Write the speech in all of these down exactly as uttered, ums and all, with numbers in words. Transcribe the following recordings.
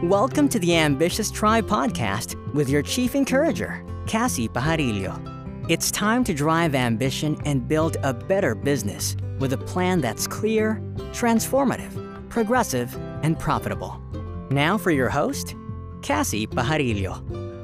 Welcome to the Ambitious Tribe podcast with your chief encourager, Cassie Pajarillo. It's time to drive ambition and build a better business with a plan that's clear, transformative, progressive, and profitable. Now for your host, Cassie Pajarillo.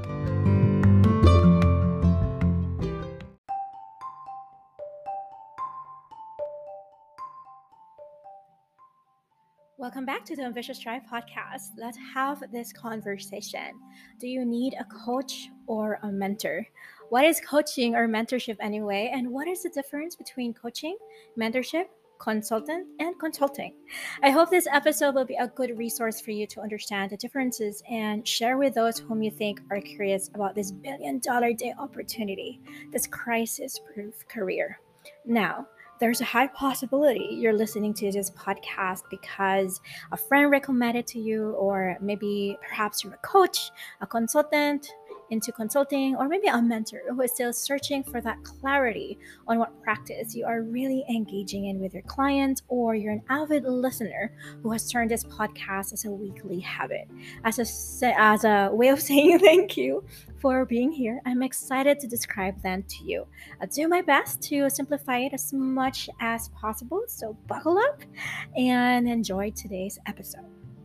Welcome back to the Ambitious Tribe podcast. Let's have this conversation. Do you need a coach or a mentor? What is coaching or mentorship anyway? And what is the difference between coaching, mentorship, consultant, and consulting? I hope this episode will be a good resource for you to understand the differences and share with those whom you think are curious about this billion dollar day opportunity, this crisis-proof career. Now, there's a high possibility you're listening to this podcast because a friend recommended to you, or maybe perhaps you're a coach, a consultant into consulting, or maybe a mentor who is still searching for that clarity on what practice you are really engaging in with your client, or you're an avid listener who has turned this podcast as a weekly habit. As a, as a way of saying thank you for being here, I'm excited to describe them to you. I'll do my best to simplify it as much as possible, so buckle up and enjoy today's episode.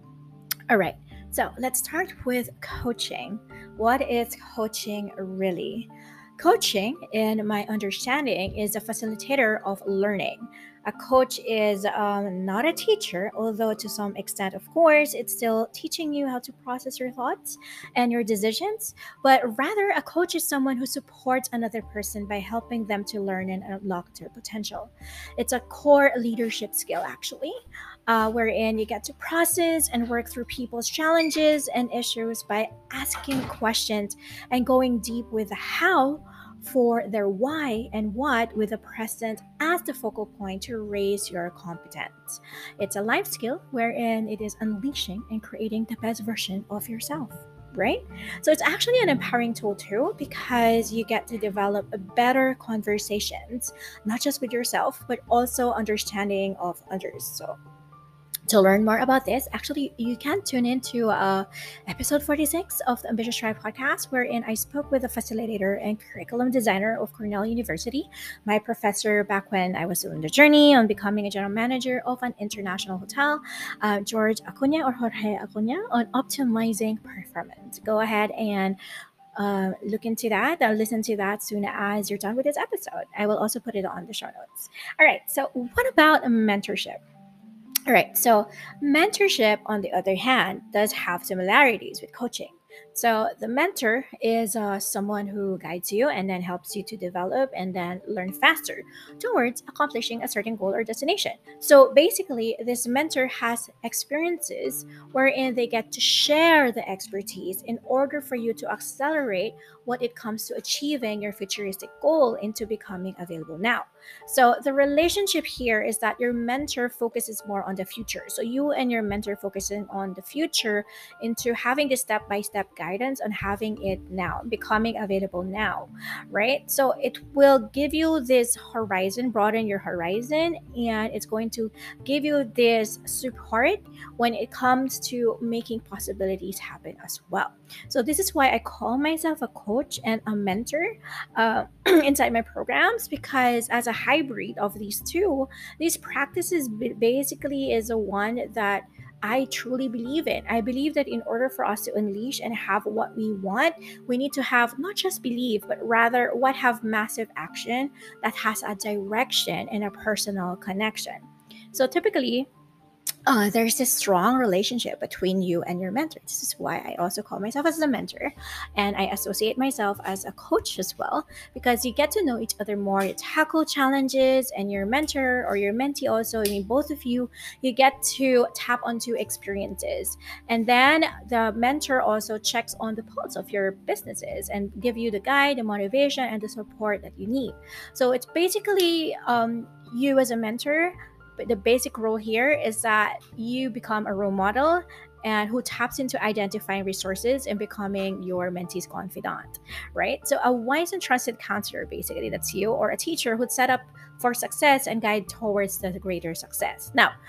All right, so let's start with coaching. What is coaching really? Coaching, in my understanding, is a facilitator of learning. A coach is um, not a teacher, although to some extent, of course, it's still teaching you how to process your thoughts and your decisions. But rather, a coach is someone who supports another person by helping them to learn and unlock their potential. It's a core leadership skill, actually, uh, wherein you get to process and work through people's challenges and issues by asking questions and going deep with the how for their why and what, with the present as the focal point to raise your competence. It's a life skill wherein it is unleashing and creating the best version of yourself, right? So it's actually an empowering tool too, because you get to develop better conversations, not just with yourself, but also understanding of others. So to learn more about this, actually, you can tune into uh, episode forty-six of the Ambitious Tribe podcast, wherein I spoke with a facilitator and curriculum designer of Cornell University, my professor back when I was still in the journey on becoming a general manager of an international hotel, uh, George Acuna or Jorge Acuna, on optimizing performance. Go ahead and uh, look into that. I'll listen to that soon as you're done with this episode. I will also put it on the show notes. All right, so what about mentorship? All right, so mentorship, on the other hand, does have similarities with coaching. So the mentor is uh, someone who guides you and then helps you to develop and then learn faster towards accomplishing a certain goal or destination. So basically, this mentor has experiences wherein they get to share the expertise in order for you to accelerate what it comes to achieving your futuristic goal into becoming available now. So the relationship here is that your mentor focuses more on the future. So you and your mentor focusing on the future into having the step-by-step guidance on having it now, becoming available now, right? So it will give you this horizon, broaden your horizon, and it's going to give you this support when it comes to making possibilities happen as well. So this is why I call myself a coach and a mentor uh, inside my programs, because as a hybrid of these two, these practices basically is a one that I truly believe in. I believe that in order for us to unleash and have what we want, we need to have not just belief, but rather what have massive action that has a direction and a personal connection. So typically, Uh, there's this strong relationship between you and your mentor. This is why I also call myself as a mentor, and I associate myself as a coach as well, because you get to know each other more. You tackle challenges, and your mentor or your mentee also, I mean, both of you, you get to tap onto experiences. And then the mentor also checks on the pulse of your businesses and give you the guide, the motivation, and the support that you need. So it's basically um, you as a mentor. But the basic role here is that you become a role model and who taps into identifying resources and becoming your mentee's confidant, right? So a wise and trusted counselor, basically, that's you, or a teacher who'd set up for success and guide towards the greater success. Now,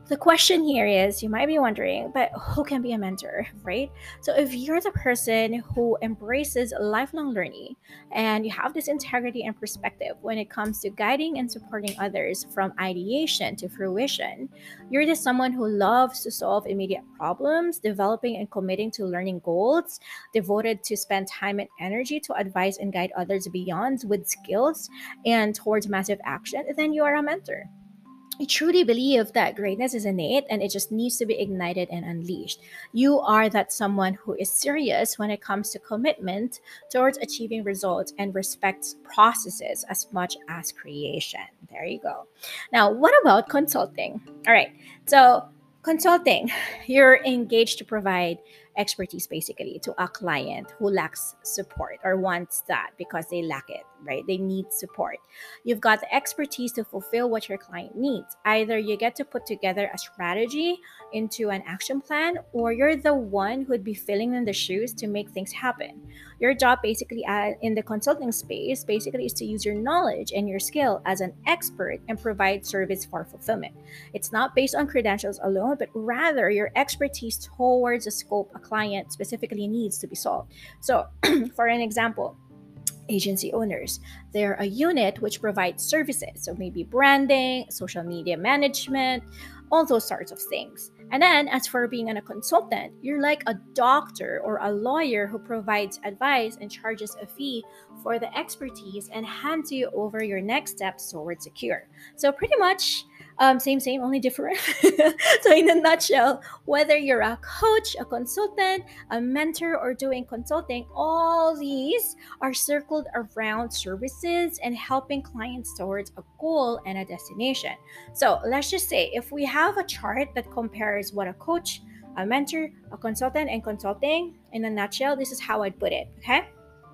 The question here is, you might be wondering, but who can be a mentor, right? So if you're the person who embraces lifelong learning and you have this integrity and perspective when it comes to guiding and supporting others from ideation to fruition, you're the someone who loves to solve immediate problems, developing and committing to learning goals, devoted to spend time and energy to advise and guide others beyond with skills and towards massive action, then you are a mentor. I truly believe that greatness is innate and it just needs to be ignited and unleashed. You are that someone who is serious when it comes to commitment towards achieving results and respects processes as much as creation. There you go. Now, what about consulting? All right. So, consulting, you're engaged to provide expertise basically to a client who lacks support or wants that because they lack it, right? They need support. You've got the expertise to fulfill what your client needs. Either you get to put together a strategy into an action plan, or you're the one who'd be filling in the shoes to make things happen. Your job basically uh, in the consulting space basically is to use your knowledge and your skill as an expert and provide service for fulfillment. It's not based on credentials alone, but rather your expertise towards the scope a client specifically needs to be solved. So, for an example, agency owners, they're a unit which provides services. So maybe branding, social media management, all those sorts of things. And then as for being a consultant, you're like a doctor or a lawyer who provides advice and charges a fee for the expertise and hands you over your next steps towards a cure. So pretty much um, same, same, only different. So in a nutshell, whether you're a coach, a consultant, a mentor, or doing consulting, all these are circled around services and helping clients towards a goal and a destination. So let's just say if we have a chart that compares what a coach, a mentor, a consultant, and consulting, in a nutshell, this is how I'd put it, okay?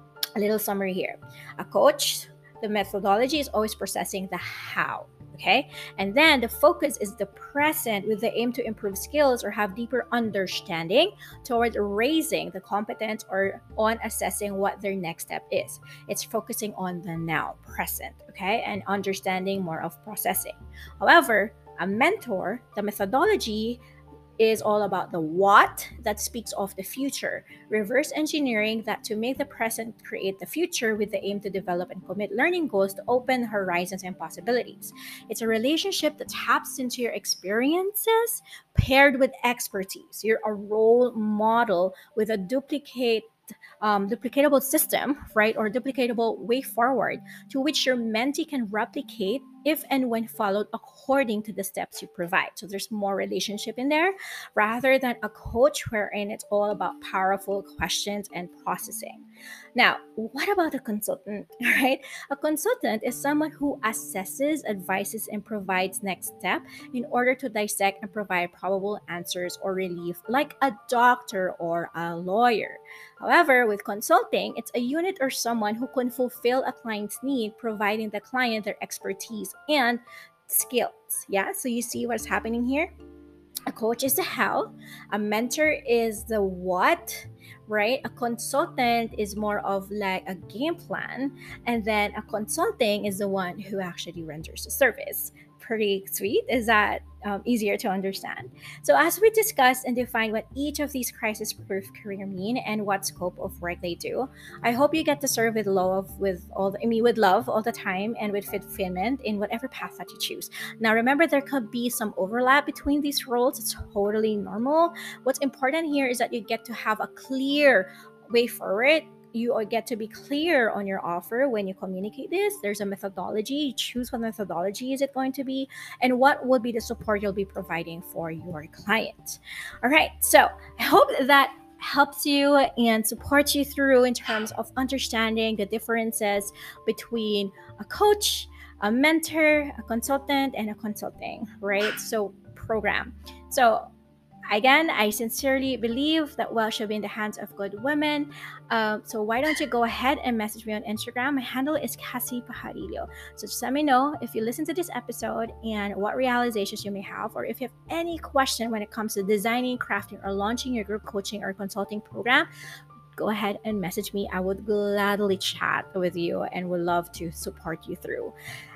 A little summary here. A coach, the methodology is always processing the how. Okay. And then the focus is the present with the aim to improve skills or have deeper understanding towards raising the competence or on assessing what their next step is. It's focusing on the now, present, okay, and understanding more of processing. However, a mentor, the methodology is all about the what that speaks of the future, reverse engineering that to make the present create the future with the aim to develop and commit learning goals to open horizons and possibilities. It's a relationship that taps into your experiences paired with expertise. You're a role model with a duplicate um, duplicatable system, right, or duplicatable way forward to which your mentee can replicate if and when followed according to the steps you provide. So there's more relationship in there rather than a coach wherein it's all about powerful questions and processing. Now, what about a consultant, right? A consultant is someone who assesses, advises, and provides next step in order to dissect and provide probable answers or relief like a doctor or a lawyer. However, with consulting, it's a unit or someone who can fulfill a client's need, providing the client their expertise and skills. Yeah, so you see what's happening here? A coach is the how, a mentor is the what, right? A consultant is more of like a game plan, and then a consulting is the one who actually renders the service. Pretty sweet. Is that um, easier to understand? So as we discussed and defined what each of these crisis-proof career mean and what scope of work they do, I hope you get to serve with love, with all the, I mean, with love all the time and with fulfillment in whatever path that you choose. Now, remember, there could be some overlap between these roles. It's totally normal. What's important here is that you get to have a clear way forward. You get to be clear on your offer when you communicate this. There's a methodology. You choose what methodology is it going to be and what will be the support you'll be providing for your client. All right. So I hope that helps you and supports you through in terms of understanding the differences between a coach, a mentor, a consultant, and a consulting, right? So program. So again, I sincerely believe that wealth should be in the hands of good women. Um, so why don't you go ahead and message me on Instagram? My handle is Cassie Pajarillo. So just let me know if you listen to this episode and what realizations you may have, or if you have any question when it comes to designing, crafting, or launching your group coaching or consulting program. Go ahead and message me. I would gladly chat with you and would love to support you through.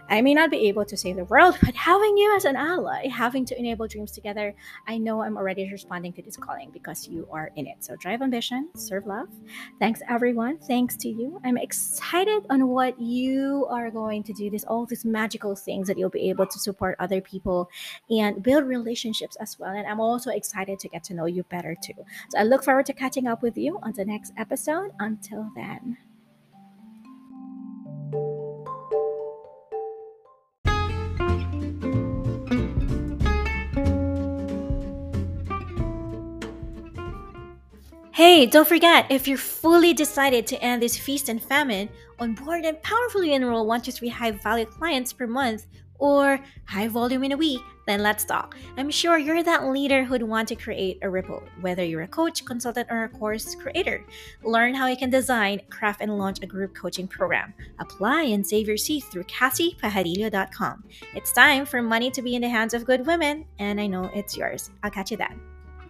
I may not be able to save the world, but having you as an ally, having to enable dreams together, I know I'm already responding to this calling because you are in it. So drive ambition, serve love. Thanks everyone. Thanks to you. I'm excited on what you are going to do. This all these magical things that you'll be able to support other people and build relationships as well. And I'm also excited to get to know you better too. So I look forward to catching up with you on the next episode. Until then. Hey, don't forget, if you're fully decided to end this feast and famine, onboard and powerfully enroll one to three high-value clients per month or high volume in a week, then let's talk. I'm sure you're that leader who'd want to create a ripple, whether you're a coach, consultant, or a course creator. Learn how you can design, craft, and launch a group coaching program. Apply and save your seat through cassie pajarillo dot com. It's time for money to be in the hands of good women, and I know it's yours. I'll catch you then.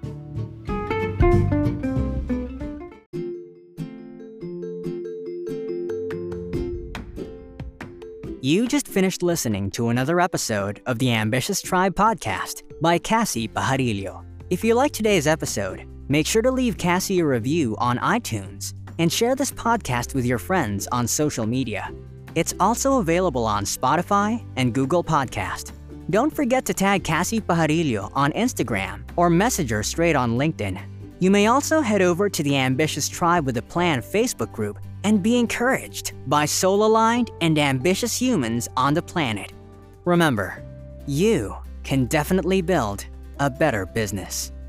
You just finished listening to another episode of the Ambitious Tribe podcast by Cassie Pajarillo. If you liked today's episode, make sure to leave Cassie a review on iTunes and share this podcast with your friends on social media. It's also available on Spotify and Google Podcast. Don't forget to tag Cassie Pajarillo on Instagram or message her straight on LinkedIn. You may also head over to the Ambitious Tribe with a Plan Facebook group and be encouraged by soul-aligned and ambitious humans on the planet. Remember, you can definitely build a better business.